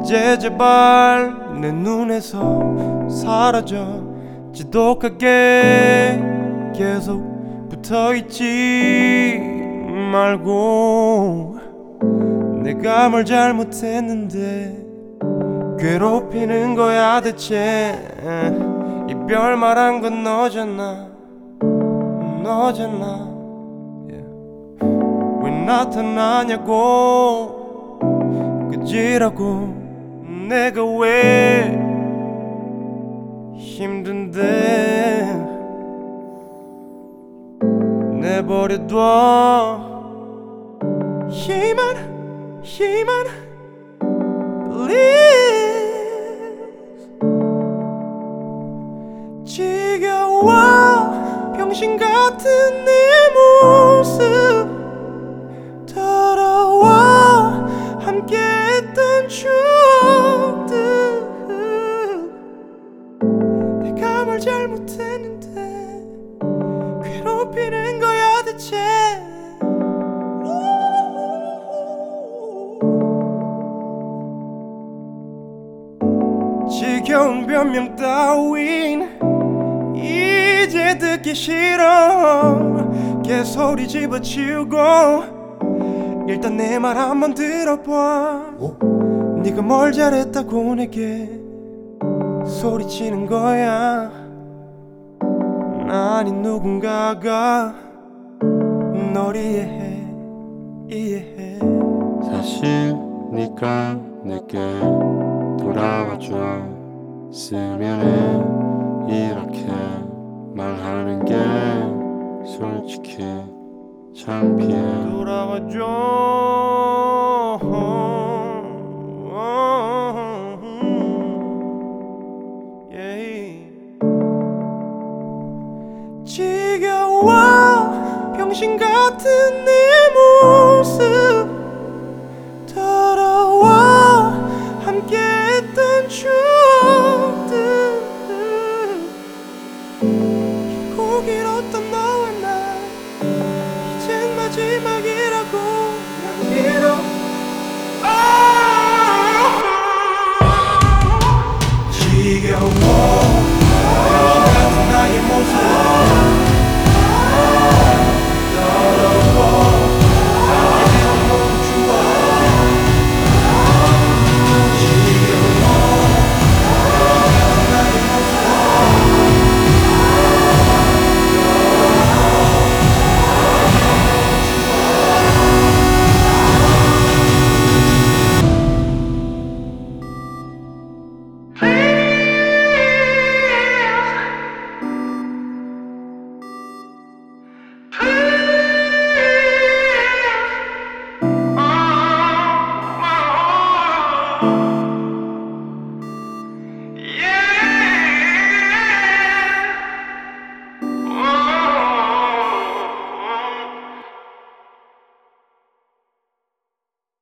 이제 제발 내 눈에서 사라져. 지독하게 계속 붙어있지 말고. 내가 뭘 잘못했는데 괴롭히는 거야 대체. 이별 말한 건 너잖아, 너잖아. 왜 나타나냐고 그지라고. 내가 왜 힘든데 내버려둬. 힘안 please. 지겨워 병신 같은 내 모습. 더러워 함께했던 추억들. 내가 뭘 잘못했는데 괴롭히는 거야 대체. 지겨운 변명 따윈 이제 듣기 싫어. 개소리 집어치우고 일단 내 말 한번 들어봐. 네가 뭘 잘했다고 내게 소리치는 거야. 아닌 누군가가 널 이해해. 사실 네가 내게 돌아와줘. 쓰면은 이렇게 말하는 게 솔직히 창피해. 돌아와줘. 지겨워 병신 같은 내 모습.